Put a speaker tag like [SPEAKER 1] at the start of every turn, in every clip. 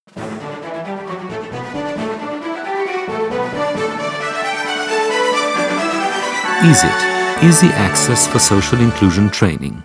[SPEAKER 1] EASIT, Easy Access for Social Inclusion Training.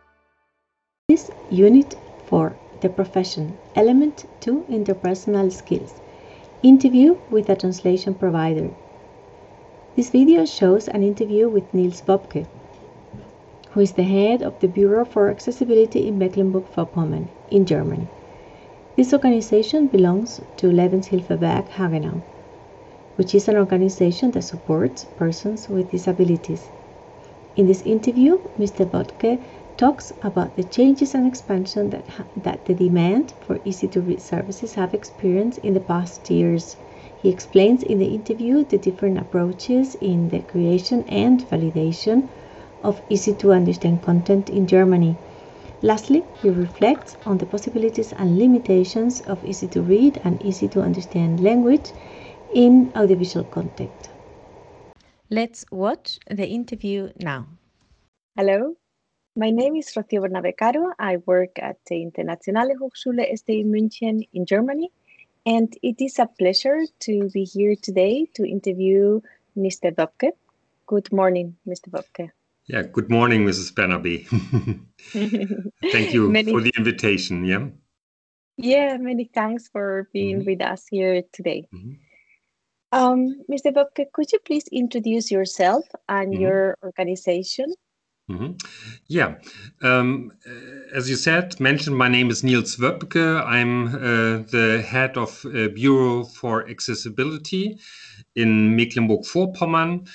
[SPEAKER 2] This Unit 4, The Profession, Element 2, Interpersonal Skills. Interview with a translation provider. This video shows an interview with Nils Wöbke, who is the head of the Bureau for Accessibility in Mecklenburg-Vorpommern, in Germany. This organization belongs to Lebenshilfe-Werk Hagenau, which is an organization that supports persons with disabilities. In this interview, Mr. Wöbke talks about the changes and expansion that the demand for easy-to-read services have experienced in the past years. He explains in the interview the different approaches in the creation and validation of easy-to-understand content in Germany. Lastly, he reflects on the possibilities and limitations of easy-to-read and easy-to-understand language in audiovisual content. Let's watch the interview now.
[SPEAKER 3] Hello, my name is Rocío Bernabe Caro. I work at the Internationale Hochschule ST in München in Germany, and it is a pleasure to be here today to interview Mr. Wöbke. Good morning, Mr. Wöbke.
[SPEAKER 4] Yeah, good morning, Mrs. Bernabe. Thank you for the invitation.
[SPEAKER 3] Yeah, many thanks for being with us here today. Mr. Wöbke, could you please introduce yourself and your organization?
[SPEAKER 4] Yeah, as you mentioned, my name is Nils Wöbke. I'm the head of Bureau for Accessibility in Mecklenburg-Vorpommern.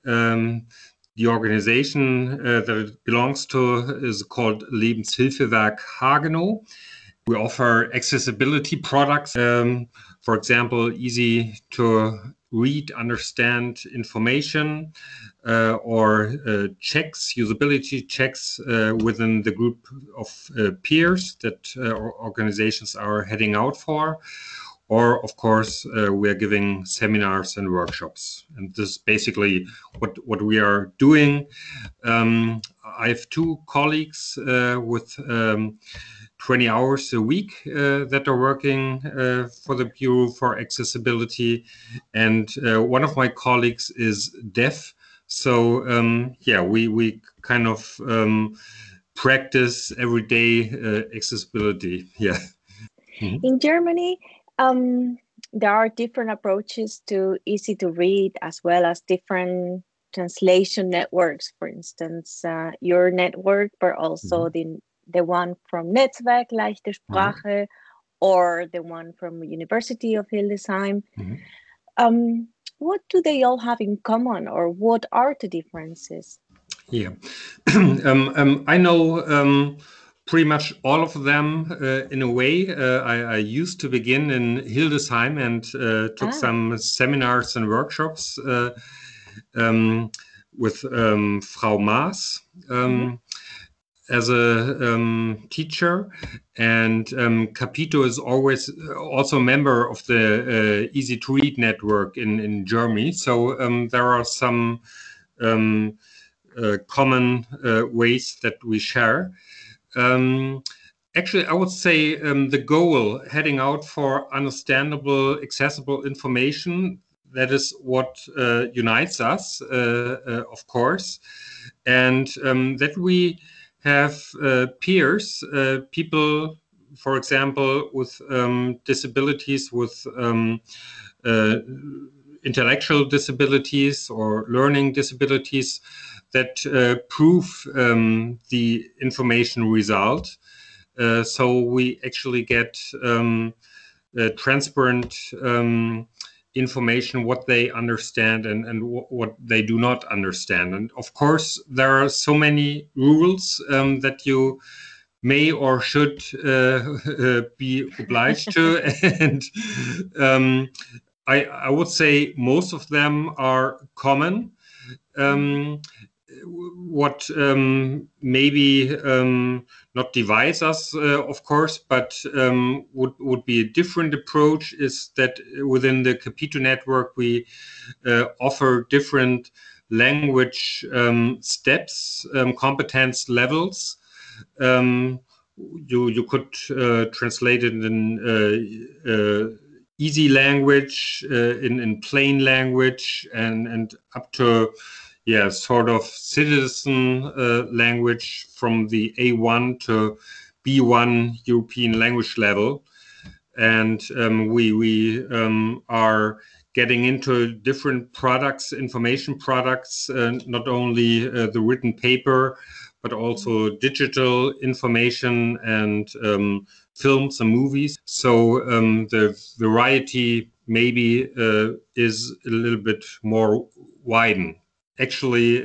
[SPEAKER 4] The organization that it belongs to is called Lebenshilfe-Werk Hagenau. We offer accessibility products, for example, easy to read, understand information, or checks, usability checks within the group of peers that organizations are heading out for. Or, of course, we are giving seminars and workshops. And this is basically what we are doing. I have two colleagues with 20 hours a week that are working for the Bureau for Accessibility. And one of my colleagues is deaf. So, we kind of practice everyday accessibility. Yeah.
[SPEAKER 3] In Germany, there are different approaches to easy to read, as well as different translation networks. For instance, your network, but also the one from Netzwerk Leichte Sprache, or the one from University of Hildesheim. What do they all have in common, or what are the differences?
[SPEAKER 4] Yeah, I know pretty much all of them in a way. I used to begin in Hildesheim and took some seminars and workshops with Frau Maas as a teacher, and Capito is always also a member of the Easy to Read network in Germany. So there are some common ways that we share. Actually, I would say the goal, heading out for understandable, accessible information, that is what unites us, of course, and that we have peers, people, for example, with disabilities, with intellectual disabilities or learning disabilities, that prove the information result. So we actually get transparent information, what they understand and what they do not understand. And of course, there are so many rules that you may or should be obliged to. And I would say most of them are common. What maybe not divides us, of course, but would be a different approach is that within the Capito network, we offer different language steps, competence levels, you could translate it in easy language, in plain language, and up to sort of citizen language from the A1 to B1 European language level. And we are getting into different products, information products, not only the written paper, but also digital information and films and movies. So the variety maybe is a little bit more widened. Actually,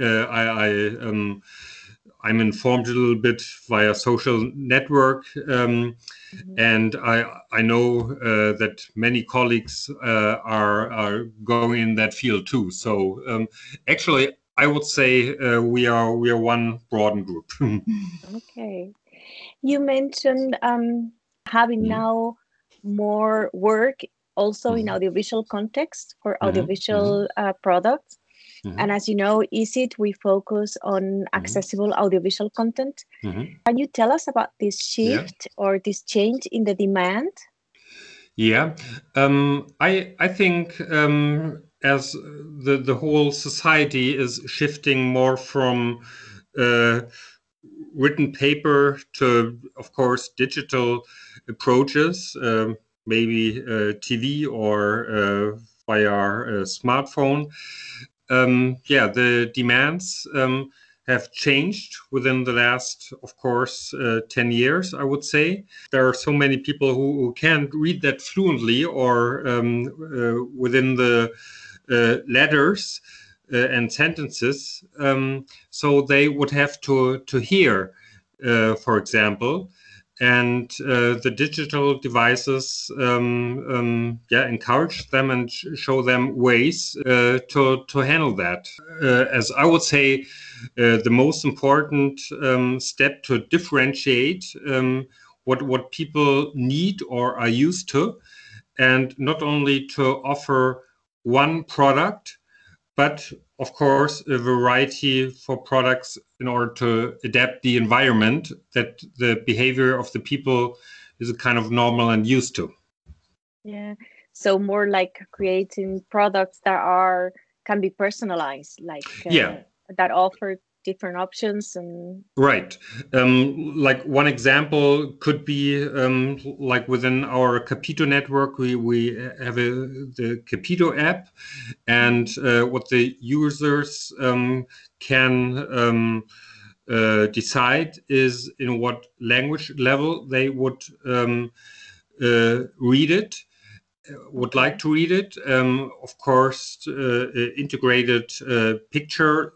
[SPEAKER 4] I'm informed a little bit via social network, and I know that many colleagues are going in that field too. So actually, I would say we are one broadened group.
[SPEAKER 3] Okay. You mentioned having now more work also in audiovisual context for audiovisual products. And as you know, ESIT, we focus on accessible audiovisual content. Can you tell us about this shift or this change in the demand?
[SPEAKER 4] Yeah, I think as the whole society is shifting more from written paper to, of course, digital approaches, maybe TV or via smartphone. The demands have changed within the last, of course, 10 years, I would say. There are so many people who can't read that fluently or within the letters and sentences. So they would have to hear, for example. And the digital devices encourage them and show them ways to handle that. As I would say, the most important step to differentiate what people need or are used to, and not only to offer one product, but of course a variety for products in order to adapt the environment that the behavior of the people is kind of normal and used to.
[SPEAKER 3] Yeah, so more like creating products that can be personalized, like that offer different options. And
[SPEAKER 4] right, like one example could be like within our Capito network, we have the Capito app, and what the users can decide is in what language level they would read it, would like to read it. Of course, integrated picture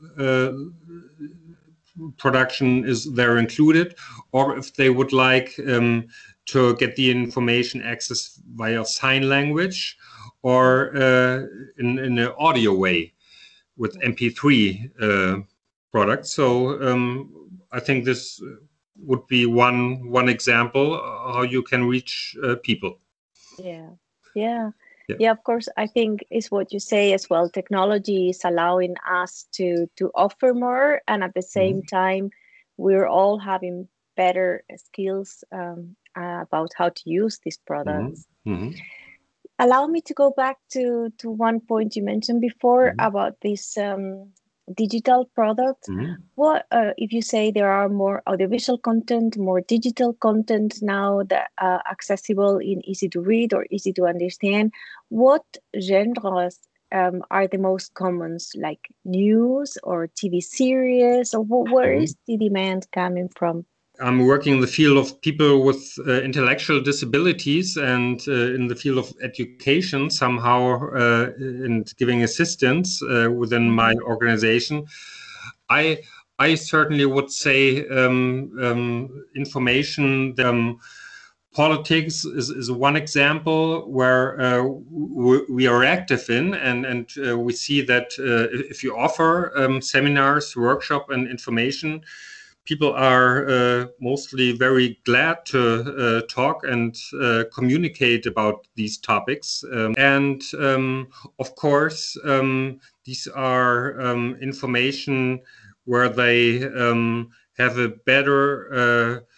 [SPEAKER 4] production is there included, or if they would like to get the information access via sign language or in an audio way with MP3 products. So I think this would be one example how you can reach people.
[SPEAKER 3] Yeah, of course. I think it's what you say as well. Technology is allowing us to offer more, and at the same time, we're all having better skills about how to use these products. Allow me to go back to one point you mentioned before about this digital product. What if you say there are more audiovisual content, more digital content now that are accessible in easy to read or easy to understand? What genres are the most common, like news or TV series, or where is the demand coming from?
[SPEAKER 4] I'm working in the field of people with intellectual disabilities and in the field of education somehow and giving assistance within my organization. I certainly would say information. Politics is one example where we are active in, and we see that if you offer seminars, workshop, and information, people are mostly very glad to talk and communicate about these topics. And of course, these are information where they have a better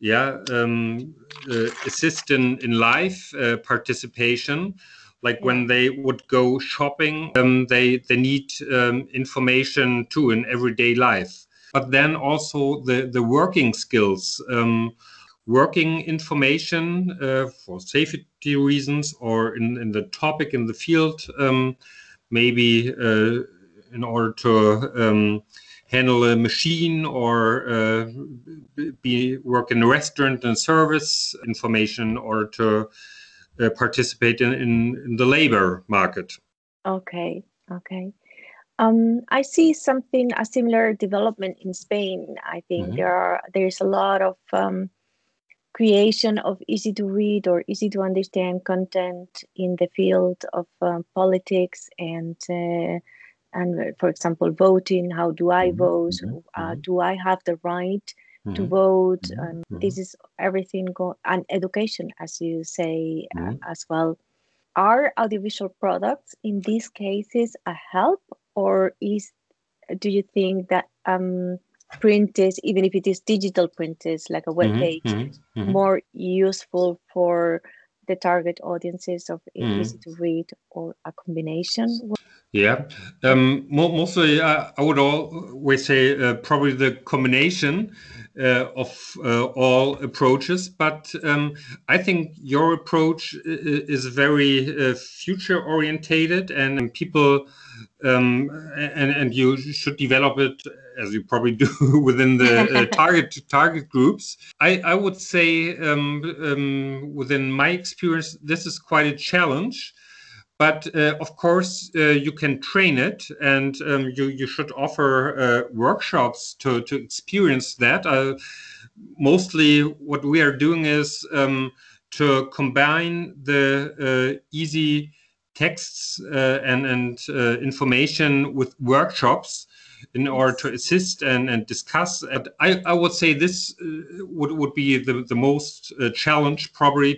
[SPEAKER 4] assist in live participation. Like when they would go shopping, they need information too in everyday life. But then also the working skills, working information for safety reasons or in the topic in the field, maybe in order to handle a machine or work in a restaurant and service information in order to participate in the labor market.
[SPEAKER 3] Okay. I see a similar development in Spain. I think there's a lot of creation of easy to read or easy to understand content in the field of politics and for example, voting. How do I vote? Do I have the right to vote? And this is everything and education, as you say, as well. Are audiovisual products in these cases a help, or do you think that print is, even if it is digital print, is like a web page, more useful for the target audiences of easy to read, or a combination?
[SPEAKER 4] Yeah, mostly I would always say probably the combination of all approaches. But I think your approach is very future orientated, and people and you should develop it, as you probably do, within the target groups. I would say within my experience, this is quite a challenge. But of course, you can train it, and you should offer workshops to experience that. Mostly, what we are doing is to combine the easy texts and information with workshops in order to assist and discuss. And I would say this would be the most challenge, probably,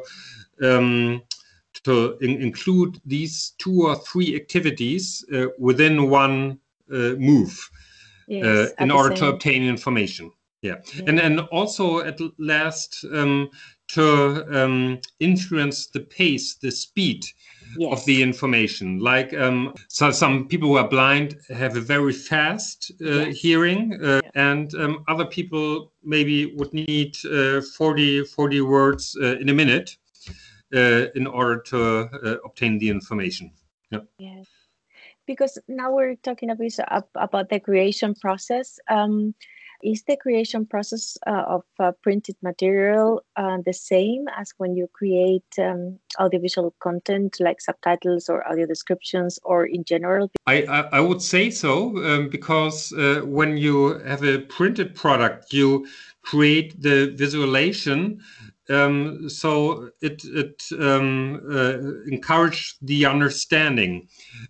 [SPEAKER 4] to include these 2 or 3 activities within one move in order to obtain information. And also at last to influence the pace, the speed of the information. Like so some people who are blind have a very fast hearing, and other people maybe would need 40 words in a minute. In order to obtain the information.
[SPEAKER 3] Yes, because now we're talking a bit about the creation process. Is the creation process of printed material the same as when you create audiovisual content like subtitles or audio descriptions, or in general?
[SPEAKER 4] I would say so, because when you have a printed product, you create the visualization. So it encouraged the understanding.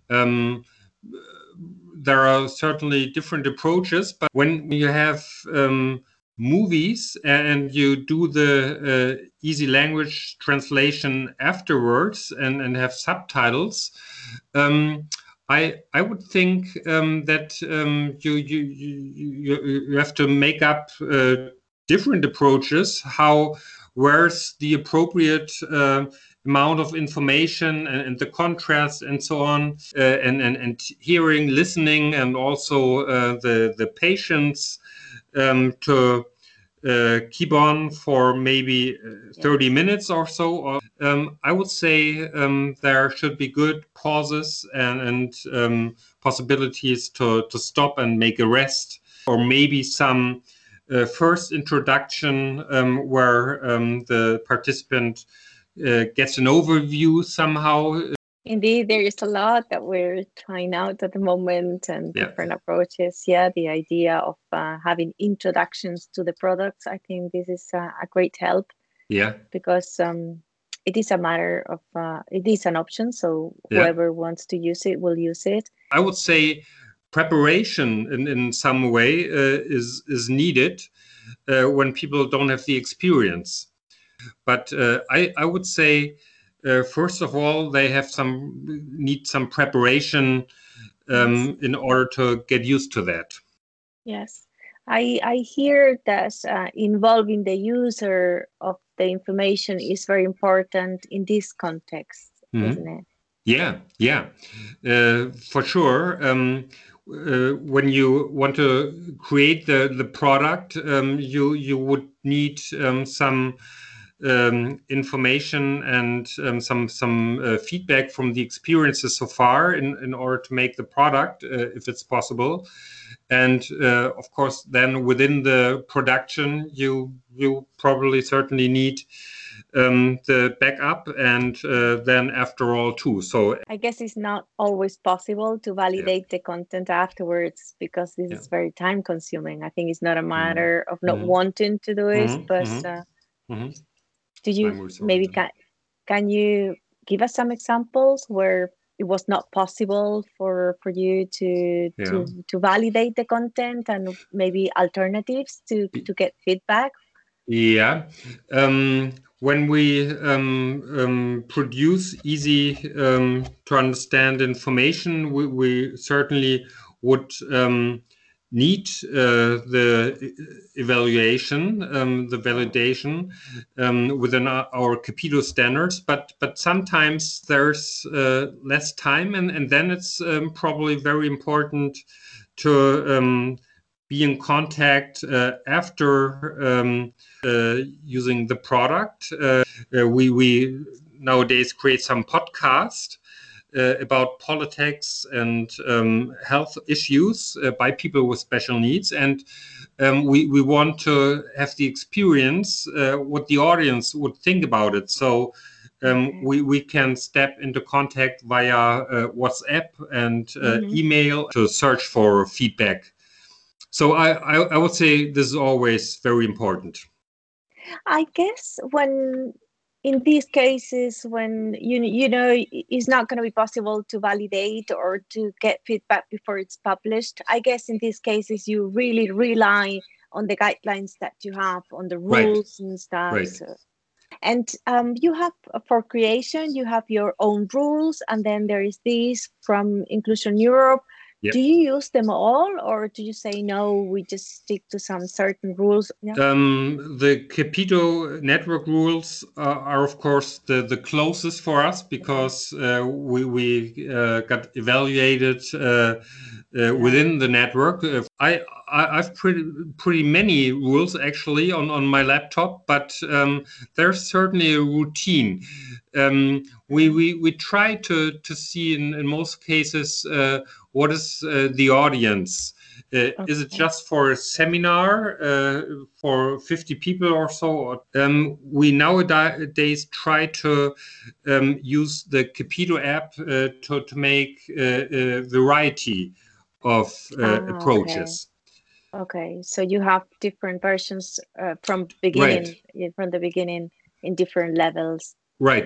[SPEAKER 4] There are certainly different approaches, but when you have movies and you do the easy language translation afterwards and have subtitles, I would think that you have to make up different approaches. Where's the appropriate amount of information and the contrast and so on, and hearing, listening, and also the patience to keep on for maybe 30 minutes or so. I would say there should be good pauses and possibilities to stop and make a rest, or maybe some first introduction where the participant gets an overview somehow.
[SPEAKER 3] Indeed, there is a lot that we're trying out at the moment, and different approaches. The idea of having introductions to the products, I think this is a great help. Because it is a matter of, it is an option, so whoever wants to use it will use it.
[SPEAKER 4] I would say preparation in some way is needed when people don't have the experience. But I would say, first of all, they need some preparation in order to get used to that.
[SPEAKER 3] Yes, I hear that involving the user of the information is very important in this context, isn't it?
[SPEAKER 4] Yeah, for sure. When you want to create the product, you would need some information and some feedback from the experiences so far in order to make the product, if it's possible. And of course, then within the production, you probably certainly need the backup and then after all too. So
[SPEAKER 3] I guess it's not always possible to validate the content afterwards because this is very time consuming. I think it's not a matter of not wanting to do it, but do you maybe can you give us some examples where it was not possible for you to validate the content and maybe alternatives to get feedback?
[SPEAKER 4] Yeah. When we produce easy to understand information, we certainly would need the evaluation, the validation within our Capito standards. But sometimes there's less time, and then it's probably very important to be in contact after using the product. We nowadays create some podcast about politics and health issues by people with special needs. And we want to have the experience what the audience would think about it. So we can step into contact via WhatsApp and email to search for feedback. So I would say this is always very important.
[SPEAKER 3] I guess when in these cases when you know it's not going to be possible to validate or to get feedback before it's published, I guess in these cases you really rely on the guidelines that you have, on the rules and stuff.
[SPEAKER 4] Right.
[SPEAKER 3] So. And you have, for creation, you have your own rules, and then there is these from Inclusion Europe. Yep. Do you use them all, or do you say, no, we just stick to some certain rules? Yeah.
[SPEAKER 4] The Capito network rules are, of course, the closest for us because we got evaluated within the network. I've pretty many rules actually on my laptop, but there's certainly a routine. We try to see in most cases what is the audience. Is it just for a seminar for 50 people or so? We nowadays try to use the Capito app to make a variety of approaches.
[SPEAKER 3] Okay, so you have different versions from the beginning in different levels.
[SPEAKER 4] Right.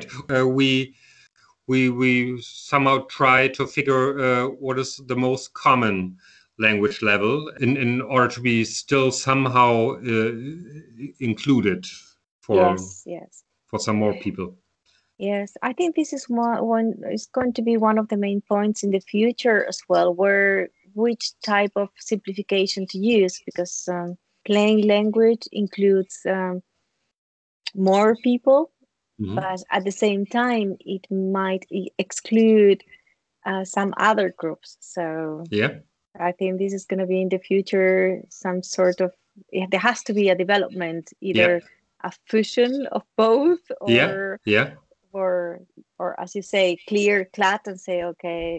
[SPEAKER 4] We somehow try to figure what is the most common language level in order to be still somehow included for some more people.
[SPEAKER 3] Yes, I think this is one is going to be one of the main points in the future as well, which type of simplification to use, because plain language includes more people. But at the same time, it might exclude some other groups. So I think this is going to be in the future some sort of, there has to be a development, either a fusion of both or as you say, clear cut and say, okay,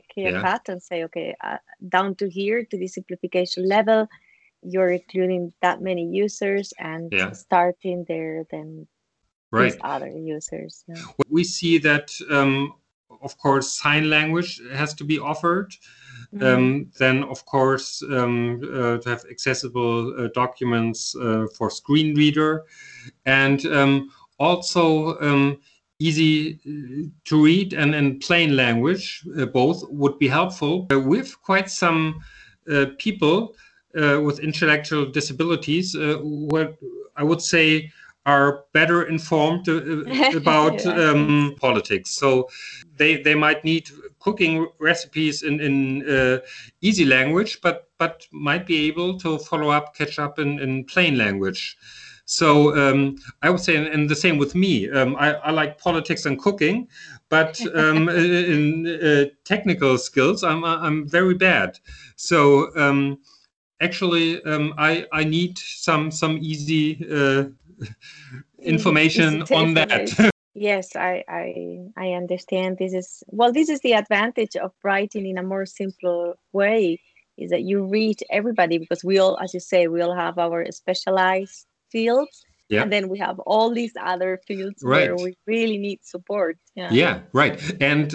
[SPEAKER 3] down to here to the simplification level, you're including that many users and starting there then.
[SPEAKER 4] Right.
[SPEAKER 3] These other users. Yeah.
[SPEAKER 4] We see that, of course, sign language has to be offered. Then, of course, to have accessible documents for screen reader, and also easy to read and plain language. Both would be helpful. We have quite some people with intellectual disabilities who I would say are better informed about politics. So they might need cooking recipes in easy language, but might be able to follow up, catch up in plain language. So I would say, and the same with me. I like politics and cooking, but in technical skills, I'm very bad. So actually, I need some easy information on that.
[SPEAKER 3] Yes, I understand. This is the advantage of writing in a more simple way, is that you reach everybody, because we all, as you say, we all have our specialized fields, and then we have all these other fields where we really need support.
[SPEAKER 4] Yeah, right. And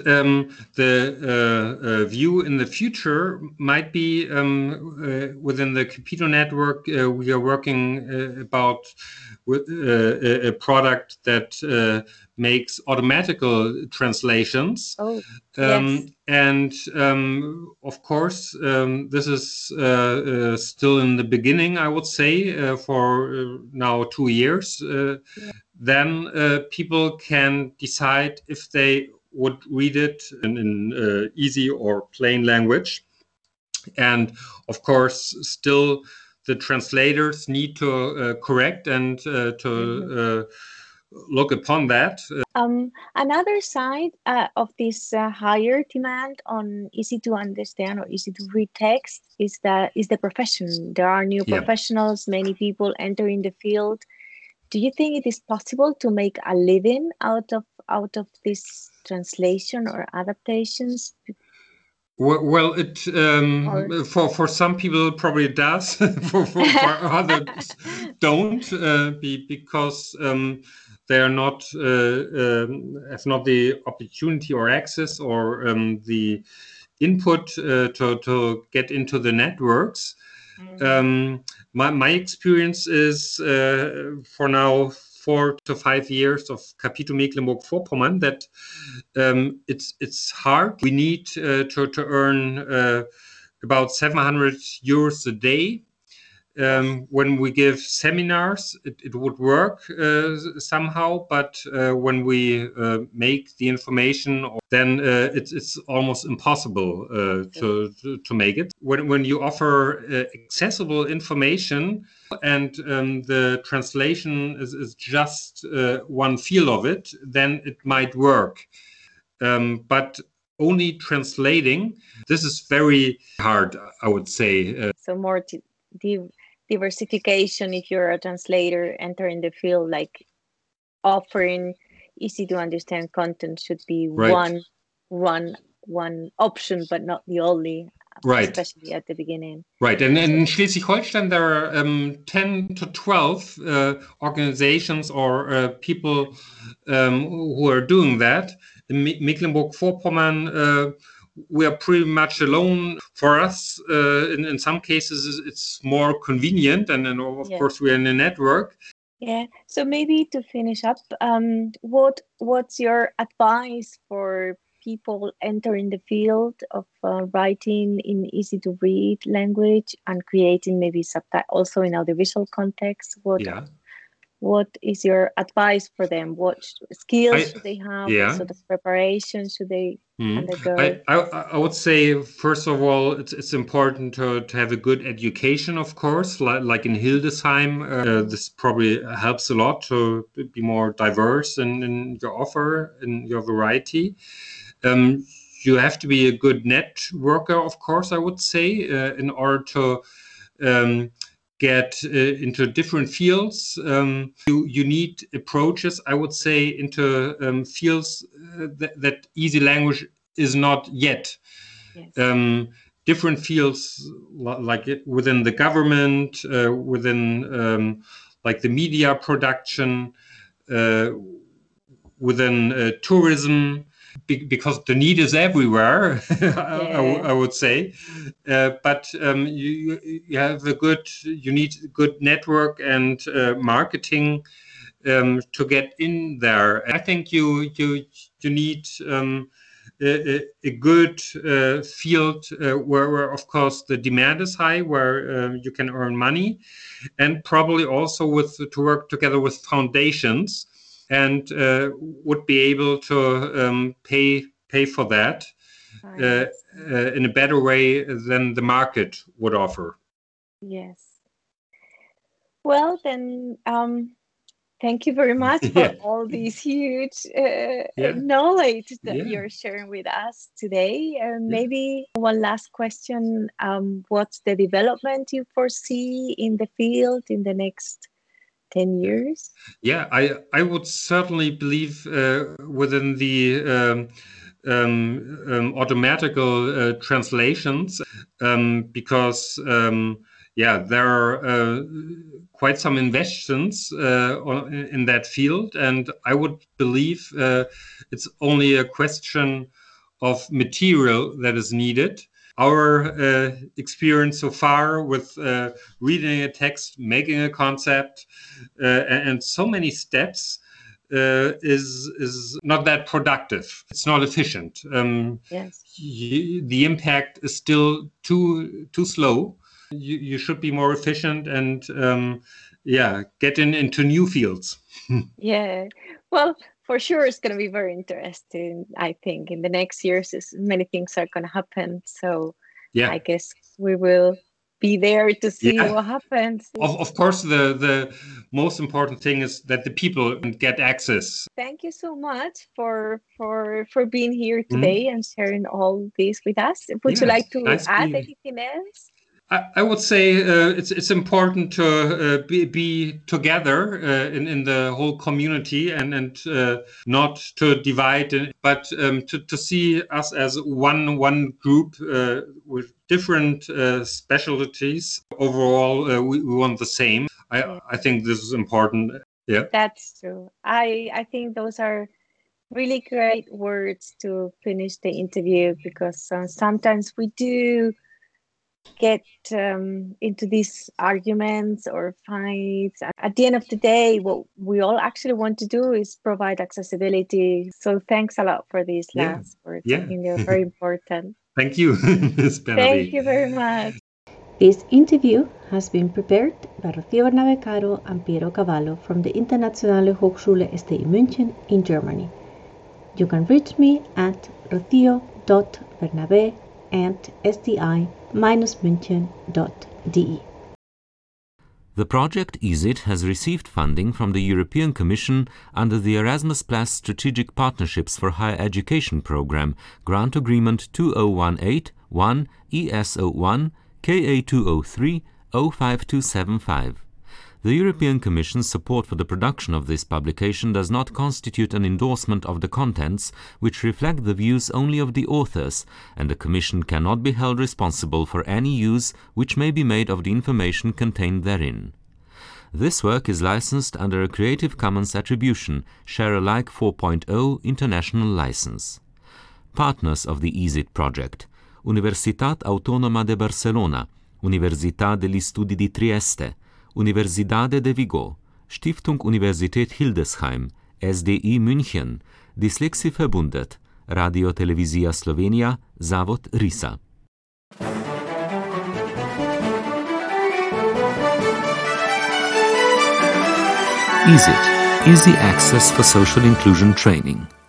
[SPEAKER 4] the view in the future might be within the Capito network. We are working about with a product that makes automatical translations.
[SPEAKER 3] Yes.
[SPEAKER 4] And of course, this is still in the beginning, I would say, for now 2 years. Then people can decide if they would read it in easy or plain language. And of course, still the translators need to correct and to look upon that.
[SPEAKER 3] Another side of this higher demand on easy to understand or easy to read text is the profession. There are new professionals, many people entering the field. Do you think it is possible to make a living out of this translation or adaptations?
[SPEAKER 4] Well, it for some people probably it does. for others don't, because they are not have not the opportunity or access or the input to get into the networks. My experience is for now 4 to 5 years of Capito Mecklenburg-Vorpommern that it's hard. We need to earn about 700 euros a day. When we give seminars, it would work somehow, but when we make the information, then it's almost impossible to make it. When you offer accessible information and the translation is just one field of it, then it might work. But only translating, this is very hard, I would say.
[SPEAKER 3] So more diversification, if you're a translator entering the field, like offering easy to understand content should be one option, but not the only, especially at the beginning.
[SPEAKER 4] Right. And in Schleswig-Holstein, there are 10 to 12 organizations or people who are doing that. In Mecklenburg-Vorpommern, we are pretty much alone. For us, in some cases, it's more convenient, and then of course we are in a network.
[SPEAKER 3] Yeah. So maybe to finish up, what's your advice for people entering the field of writing in easy to read language and creating maybe subtitles also in audiovisual context? What is your advice for them? What skills should they have? What sort of preparation should they undergo?
[SPEAKER 4] I would say, first of all, it's important to have a good education, of course, like in Hildesheim. This probably helps a lot to be more diverse in your offer, in your variety. You have to be a good networker, of course, I would say, in order to get into different fields. You need approaches, I would say, into fields that easy language is not yet. Yes. Different fields like within the government, within like the media production, within tourism, because the need is everywhere. I would say, but you have you need a good network and marketing to get in there. I think you need a good field where of course the demand is high, where you can earn money, and probably also to work together with foundations, and would be able to pay for that. in a better way than the market would offer.
[SPEAKER 3] Yes. Well, then, thank you very much for all these huge knowledge that you're sharing with us today. Maybe one last question. What's the development you foresee in the field in the next 10 years?
[SPEAKER 4] Yeah, I would certainly believe within the automatical translations because there are quite some investments in that field, and I would believe it's only a question of material that is needed. Our experience so far with reading a text, making a concept, and so many steps is not that productive. It's not efficient.
[SPEAKER 3] Yes.
[SPEAKER 4] The impact is still too slow. You should be more efficient and get into new fields.
[SPEAKER 3] Yeah. Well, for sure, it's going to be very interesting. I think in the next years, many things are going to happen. So I guess we will be there to see what happens.
[SPEAKER 4] Of course, the most important thing is that the people get access.
[SPEAKER 3] Thank you so much for being here today and sharing all this with us. Would you like to add anything else?
[SPEAKER 4] I would say it's important to be together in the whole community and not to divide, but to see us as one group with different specialties. Overall, we want the same. I think this is important. Yeah,
[SPEAKER 3] that's true. I think those are really great words to finish the interview, because sometimes we do get into these arguments or fights. At the end of the day, what we all actually want to do is provide accessibility. So thanks a lot for these last words. I think they're very important.
[SPEAKER 4] Thank you, Ms. Bernabé.
[SPEAKER 3] Thank you very much.
[SPEAKER 2] This interview has been prepared by Rocío Bernabé Caro and Piero Cavallo from the Internationale Hochschule STI München in Germany. You can reach me at rocio.bernabe@sti-münchen.de.
[SPEAKER 1] The project EASIT has received funding from the European Commission under the Erasmus Plus Strategic Partnerships for Higher Education Programme, Grant Agreement 2018-1 ES01 KA203 05275. The European Commission's support for the production of this publication does not constitute an endorsement of the contents, which reflect the views only of the authors, and the Commission cannot be held responsible for any use which may be made of the information contained therein. This work is licensed under a Creative Commons Attribution, Share Alike 4.0 International License. Partners of the EASIT project: Universitat Autónoma de Barcelona, Università degli Studi di Trieste, Universidade de Vigo, Stiftung Universität Hildesheim, SDI München, Dyslexie-Verbundet, Radio Televizija Slovenija, Zavod RISA. EASIT, Easy Access for Social Inclusion Training.